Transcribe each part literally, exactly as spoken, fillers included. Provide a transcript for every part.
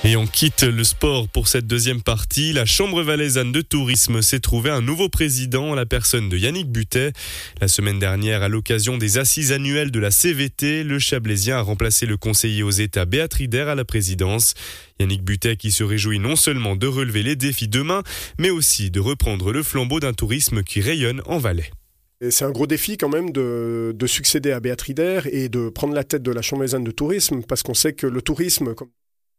Et on quitte le sport pour cette deuxième partie. La Chambre valaisanne de tourisme s'est trouvé un nouveau président, la personne de Yannick Butet. La semaine dernière, à l'occasion des assises annuelles de la C V T, le Chablaisien a remplacé le conseiller aux États Béatrice Der à la présidence. Yannick Butet qui se réjouit non seulement de relever les défis demain, mais aussi de reprendre le flambeau d'un tourisme qui rayonne en Valais. Et c'est un gros défi quand même de, de succéder à Béatrice Der et de prendre la tête de la Chambre valaisanne de tourisme, parce qu'on sait que le tourisme... Comme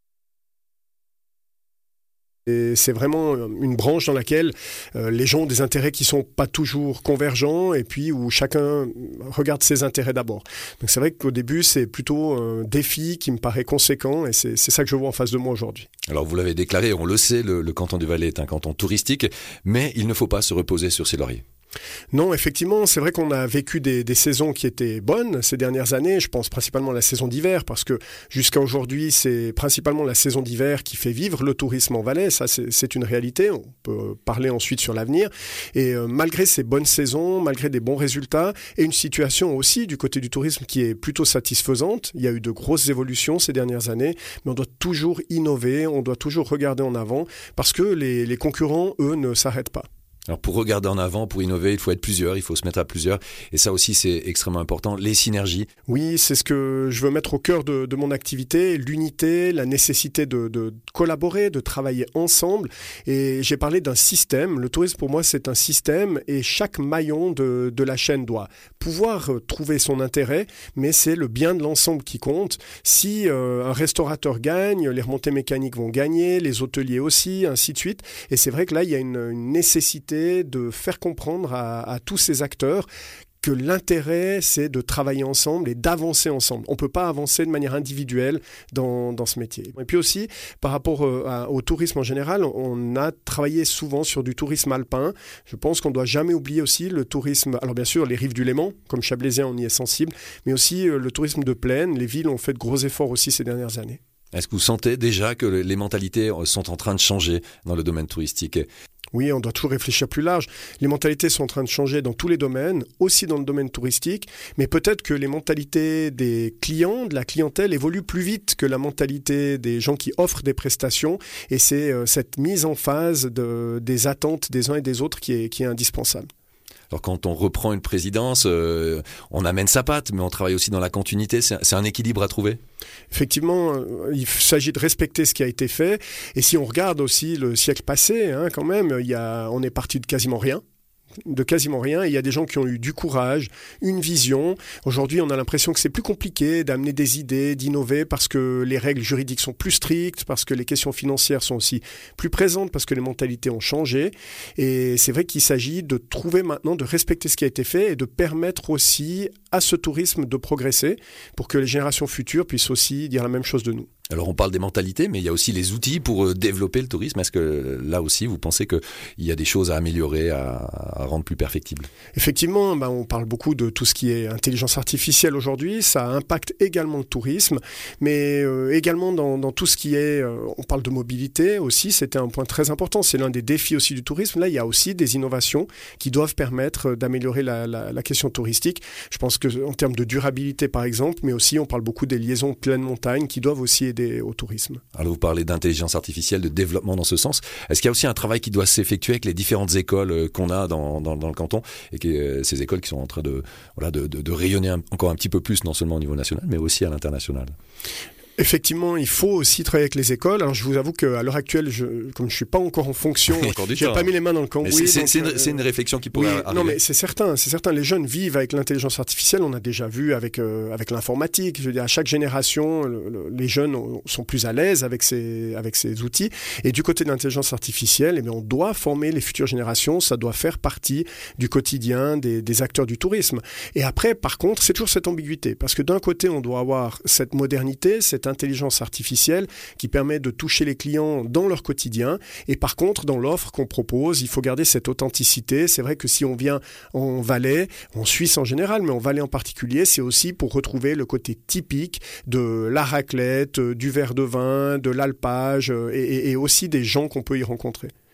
Et c'est vraiment une branche dans laquelle euh, les gens ont des intérêts qui ne sont pas toujours convergents et puis où chacun regarde ses intérêts d'abord. Donc c'est vrai qu'au début, c'est plutôt un défi qui me paraît conséquent et c'est, c'est ça que je vois en face de moi aujourd'hui. Alors vous l'avez déclaré, on le sait, le, le canton du Valais est un canton touristique, mais il ne faut pas se reposer sur ses lauriers. Non, effectivement, c'est vrai qu'on a vécu des, des saisons qui étaient bonnes ces dernières années. Je pense principalement à la saison d'hiver parce que jusqu'à aujourd'hui, c'est principalement la saison d'hiver qui fait vivre le tourisme en Valais. Ça, c'est, c'est une réalité. On peut parler ensuite sur l'avenir. Et euh, malgré ces bonnes saisons, malgré des bons résultats et une situation aussi du côté du tourisme qui est plutôt satisfaisante, il y a eu de grosses évolutions ces dernières années, mais on doit toujours innover, on doit toujours regarder en avant parce que les, les concurrents, eux, ne s'arrêtent pas. Alors pour regarder en avant, pour innover, il faut être plusieurs, il faut se mettre à plusieurs. Et ça aussi, c'est extrêmement important. Les synergies. Oui, c'est ce que je veux mettre au cœur de, de mon activité, l'unité, la nécessité de, de collaborer, de travailler ensemble. Et j'ai parlé d'un système. Le tourisme, pour moi, c'est un système et chaque maillon de, de la chaîne doit pouvoir trouver son intérêt, mais c'est le bien de l'ensemble qui compte. Si euh, un restaurateur gagne, les remontées mécaniques vont gagner, les hôteliers aussi, ainsi de suite. Et c'est vrai que là, il y a une, une nécessité de faire comprendre à, à tous ces acteurs que l'intérêt, c'est de travailler ensemble et d'avancer ensemble. On ne peut pas avancer de manière individuelle dans, dans ce métier. Et puis aussi, par rapport à, au tourisme en général, on a travaillé souvent sur du tourisme alpin. Je pense qu'on ne doit jamais oublier aussi le tourisme, alors bien sûr, les rives du Léman, comme Chablaisien, on y est sensible, mais aussi le tourisme de plaine. Les villes ont fait de gros efforts aussi ces dernières années. Est-ce que vous sentez déjà que les mentalités sont en train de changer dans le domaine touristique ? Oui, on doit toujours réfléchir plus large. Les mentalités sont en train de changer dans tous les domaines, aussi dans le domaine touristique, mais peut-être que les mentalités des clients, de la clientèle, évoluent plus vite que la mentalité des gens qui offrent des prestations, et c'est euh, cette mise en phase de, des attentes des uns et des autres qui est, qui est indispensable. Alors quand on reprend une présidence, euh, on amène sa patte, mais on travaille aussi dans la continuité. C'est, c'est un équilibre à trouver ? Effectivement, il s'agit de respecter ce qui a été fait. Et si on regarde aussi le siècle passé, hein, quand même, il y a, on est parti de quasiment rien. de quasiment rien, et il y a des gens qui ont eu du courage, une vision. Aujourd'hui, on a l'impression que c'est plus compliqué d'amener des idées, d'innover, parce que les règles juridiques sont plus strictes, parce que les questions financières sont aussi plus présentes, parce que les mentalités ont changé. Et c'est vrai qu'il s'agit de trouver maintenant, de respecter ce qui a été fait, et de permettre aussi à ce tourisme de progresser, pour que les générations futures puissent aussi dire la même chose de nous. Alors on parle des mentalités, mais il y a aussi les outils pour développer le tourisme. Est-ce que là aussi, vous pensez qu'il y a des choses à améliorer, à, à rendre plus perfectibles ? Effectivement, ben on parle beaucoup de tout ce qui est intelligence artificielle aujourd'hui. Ça impacte également le tourisme, mais euh, également dans, dans tout ce qui est... Euh, on parle de mobilité aussi, c'était un point très important. C'est l'un des défis aussi du tourisme. Là, il y a aussi des innovations qui doivent permettre d'améliorer la, la, la question touristique. Je pense qu'en termes de durabilité, par exemple, mais aussi on parle beaucoup des liaisons pleine montagne qui doivent aussi aider au tourisme. Alors vous parlez d'intelligence artificielle, de développement dans ce sens. Est-ce qu'il y a aussi un travail qui doit s'effectuer avec les différentes écoles qu'on a dans, dans, dans le canton, et que euh, ces écoles qui sont en train de, voilà, de, de, de rayonner un, encore un petit peu plus, non seulement au niveau national, mais aussi à l'international ? Effectivement, il faut aussi travailler avec les écoles. Alors, je vous avoue qu'à l'heure actuelle, je, comme je suis pas encore en fonction, j'ai pas mis les mains dans le cambouis. C'est, donc, c'est, une, euh, c'est une réflexion qui pourrait oui, arriver. Non, mais c'est certain, c'est certain. Les jeunes vivent avec l'intelligence artificielle. On a déjà vu avec euh, avec l'informatique. Je veux dire, à chaque génération, le, le, les jeunes sont plus à l'aise avec ces avec ces outils. Et du côté de l'intelligence artificielle, eh bien, on doit former les futures générations. Ça doit faire partie du quotidien des, des acteurs du tourisme. Et après, par contre, c'est toujours cette ambiguïté, parce que d'un côté, on doit avoir cette modernité, cette intelligence artificielle qui permet de toucher les clients dans leur quotidien, et par contre dans l'offre qu'on propose, il faut garder cette authenticité. C'est vrai que si on vient en Valais, en Suisse en général, mais en Valais en particulier, c'est aussi pour retrouver le côté typique de la raclette, du verre de vin, de l'alpage, et, et, et aussi des gens qu'on peut y rencontrer.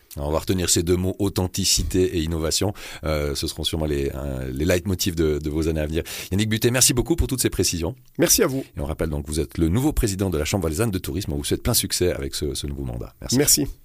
Alors on va retenir ces deux mots, authenticité et innovation. Euh, ce seront sûrement les, euh, les leitmotifs de, de vos années à venir. Yannick Buttet, merci beaucoup pour toutes ces précisions. Merci à vous. Et on rappelle donc que vous êtes le nouveau président de la Chambre valaisanne de tourisme. On vous souhaite plein succès avec ce, ce nouveau mandat. Merci. Merci.